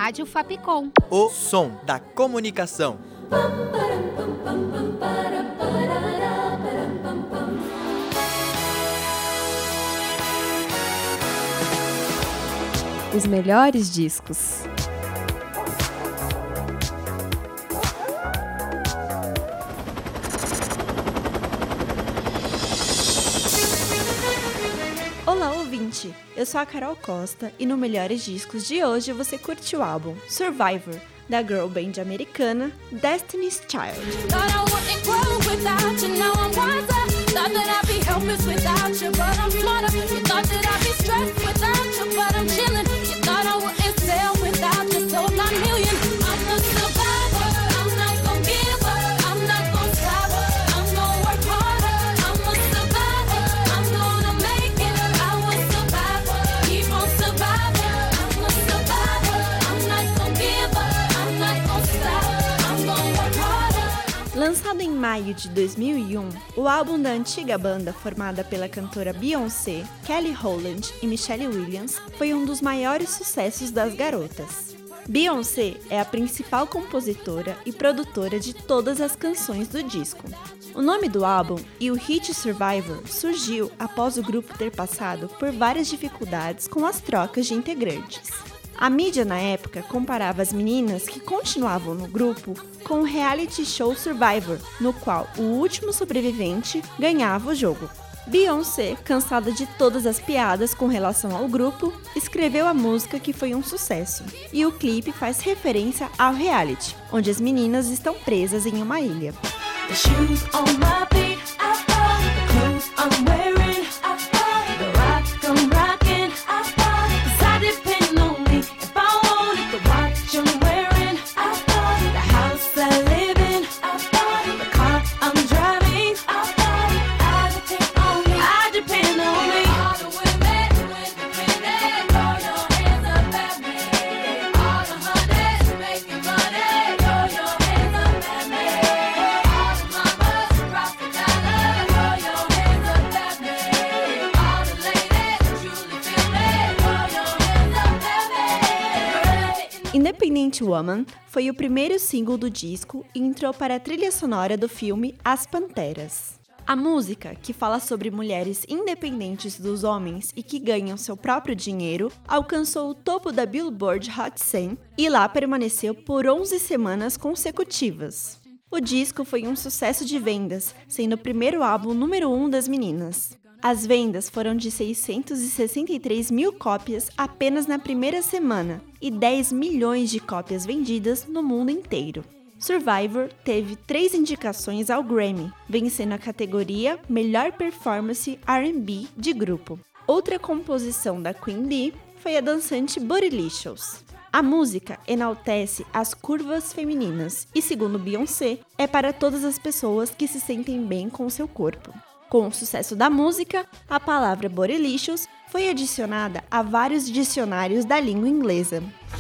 Rádio Fapcom. O som da comunicação. Os melhores discos. Olá, ouvinte! Eu sou a Carol Costa e no Melhores Discos de hoje você curte o álbum Survivor, da girl band americana Destiny's Child. Lançado em maio de 2001, o álbum da antiga banda formada pela cantora Beyoncé, Kelly Rowland e Michelle Williams foi um dos maiores sucessos das garotas. Beyoncé é a principal compositora e produtora de todas as canções do disco. O nome do álbum e o hit Survivor surgiu após o grupo ter passado por várias dificuldades com as trocas de integrantes. A mídia na época comparava as meninas que continuavam no grupo com o reality show Survivor, no qual o último sobrevivente ganhava o jogo. Beyoncé, cansada de todas as piadas com relação ao grupo, escreveu a música que foi um sucesso, e o clipe faz referência ao reality, onde as meninas estão presas em uma ilha. Independent Woman foi o primeiro single do disco e entrou para a trilha sonora do filme As Panteras. A música, que fala sobre mulheres independentes dos homens e que ganham seu próprio dinheiro, alcançou o topo da Billboard Hot 100 e lá permaneceu por 11 semanas consecutivas. O disco foi um sucesso de vendas, sendo o primeiro álbum número 1 das meninas. As vendas foram de 663 mil cópias apenas na primeira semana e 10 milhões de cópias vendidas no mundo inteiro. Survivor teve 3 indicações ao Grammy, vencendo a categoria Melhor Performance R&B de grupo. Outra composição da Queen Bee foi a dançante Bootylicious. A música enaltece as curvas femininas e, segundo Beyoncé, é para todas as pessoas que se sentem bem com seu corpo. Com o sucesso da música, a palavra Bootylicious foi adicionada a vários dicionários da língua inglesa.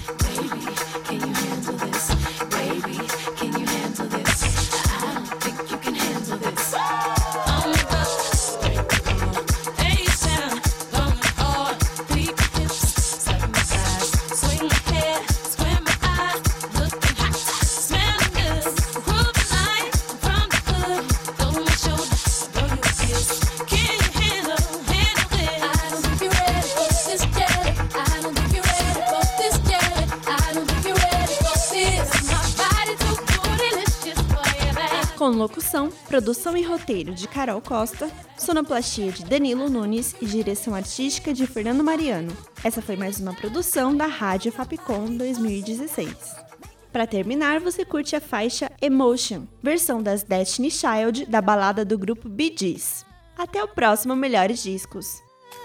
Com locução, produção e roteiro de Carol Costa, sonoplastia de Danilo Nunes e direção artística de Fernando Mariano. Essa foi mais uma produção da Rádio Fapcom 2016. Para terminar, você curte a faixa Emotion, versão das Destiny's Child da balada do grupo Bee Gees. Até o próximo Melhores Discos!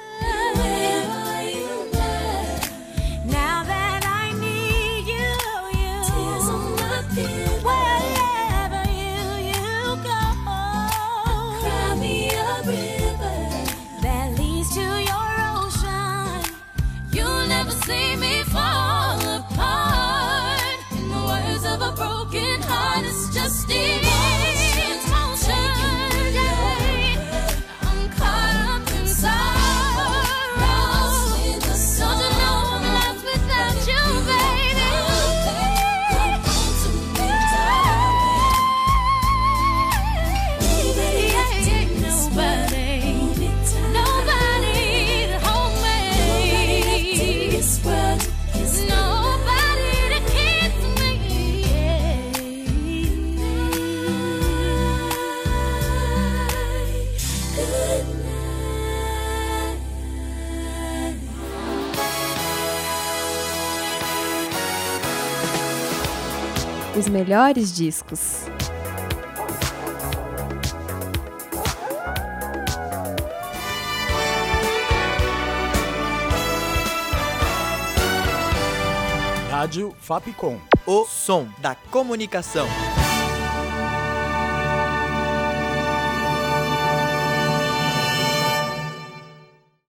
See me fall apart. In the words of a broken heart, it's just in motion. I'm caught up inside. Os melhores discos. Rádio Fapcom. O som da comunicação.